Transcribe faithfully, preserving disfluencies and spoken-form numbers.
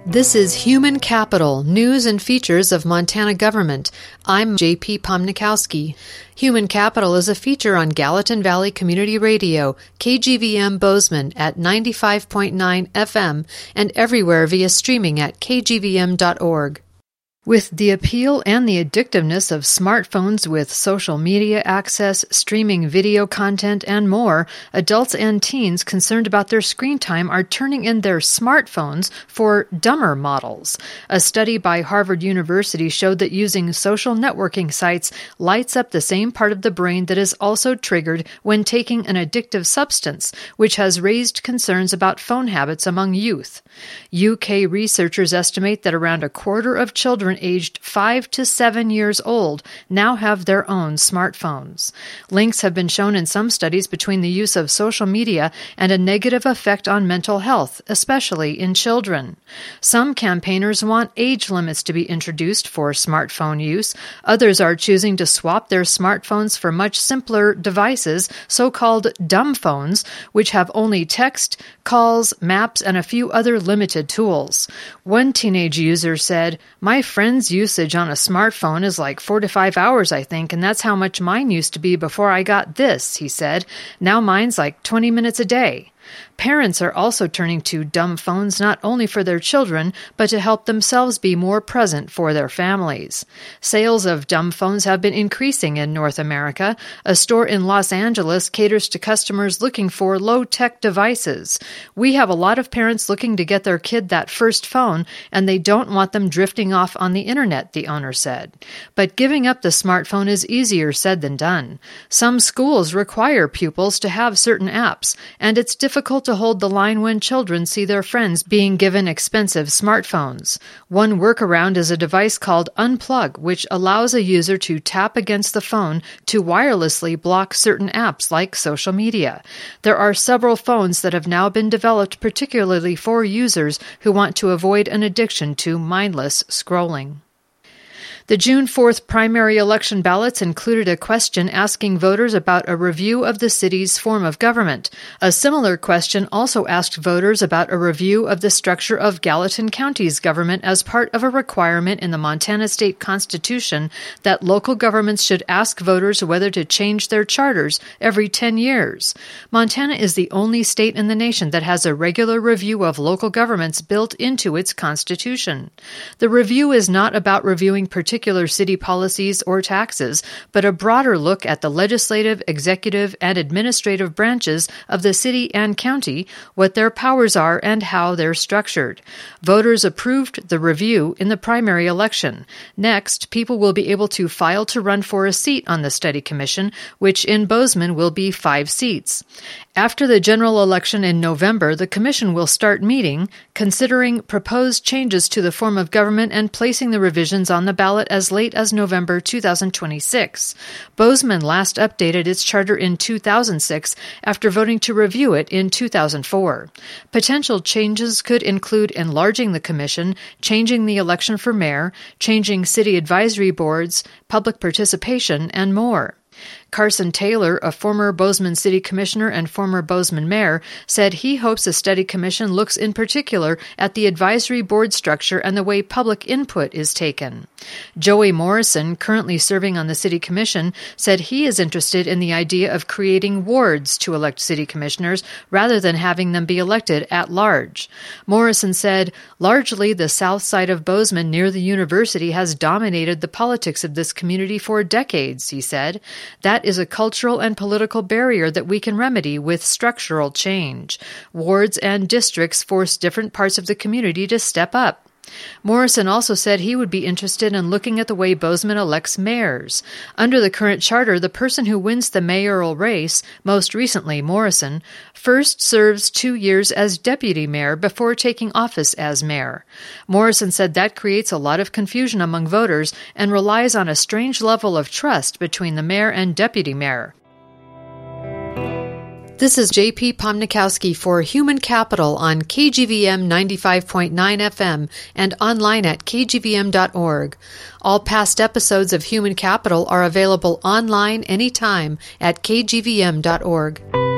This is Human Capital, News and Features of Montana Government. I'm J P Pomnikowski. Human Capital is a feature on Gallatin Valley Community Radio, K G V M Bozeman at ninety-five point nine F M and everywhere via streaming at k g v m dot org. With the appeal and the addictiveness of smartphones with social media access, streaming video content, and more, adults and teens concerned about their screen time are turning in their smartphones for dumber models. A study by Harvard University showed that using social networking sites lights up the same part of the brain that is also triggered when taking an addictive substance, which has raised concerns about phone habits among youth. U K researchers estimate that around a quarter of children aged five to seven years old now have their own smartphones. Links have been shown in some studies between the use of social media and a negative effect on mental health, especially in children. Some campaigners want age limits to be introduced for smartphone use. Others are choosing to swap their smartphones for much simpler devices, so-called dumb phones, which have only text, calls, maps, and a few other limited tools. One teenage user said, "My friend's usage on a smartphone is like four to five hours, I think, and that's how much mine used to be before I got this," he said. "Now mine's like twenty minutes a day." Parents are also turning to dumb phones not only for their children, but to help themselves be more present for their families. Sales of dumb phones have been increasing in North America. A store in Los Angeles caters to customers looking for low-tech devices. "We have a lot of parents looking to get their kid that first phone, and they don't want them drifting off on the internet," the owner said. But giving up the smartphone is easier said than done. Some schools require pupils to have certain apps, and it's difficult to hold the line when children see their friends being given expensive smartphones. One workaround is a device called Unplug, which allows a user to tap against the phone to wirelessly block certain apps like social media. There are several phones that have now been developed particularly for users who want to avoid an addiction to mindless scrolling. The June fourth primary election ballots included a question asking voters about a review of the city's form of government. A similar question also asked voters about a review of the structure of Gallatin County's government as part of a requirement in the Montana State Constitution that local governments should ask voters whether to change their charters every ten years. Montana is the only state in the nation that has a regular review of local governments built into its constitution. The review is not about reviewing particular particular city policies or taxes, but a broader look at the legislative, executive, and administrative branches of the city and county, what their powers are, and how they're structured. Voters approved the review in the primary election. Next, people will be able to file to run for a seat on the study commission, which in Bozeman will be five seats. After the general election in November, the commission will start meeting, considering proposed changes to the form of government and placing the revisions on the ballot as late as November two thousand twenty-six. Bozeman last updated its charter in two thousand six after voting to review it in two thousand four. Potential changes could include enlarging the commission, changing the election for mayor, changing city advisory boards, public participation, and more. Carson Taylor, a former Bozeman City Commissioner and former Bozeman Mayor, said he hopes a study commission looks in particular at the advisory board structure and the way public input is taken. Joey Morrison, currently serving on the City Commission, said he is interested in the idea of creating wards to elect city commissioners rather than having them be elected at large. Morrison said, "Largely, the south side of Bozeman near the university has dominated the politics of this community for decades," he said. "That is a cultural and political barrier that we can remedy with structural change. Wards and districts force different parts of the community to step up." Morrison also said he would be interested in looking at the way Bozeman elects mayors. Under the current charter, the person who wins the mayoral race, most recently Morrison, first serves two years as deputy mayor before taking office as mayor. Morrison said that creates a lot of confusion among voters and relies on a strange level of trust between the mayor and deputy mayor. This is J P Pomnikowski for Human Capital on K G V M ninety-five point nine F M and online at k g v m dot org. All past episodes of Human Capital are available online anytime at k g v m dot org.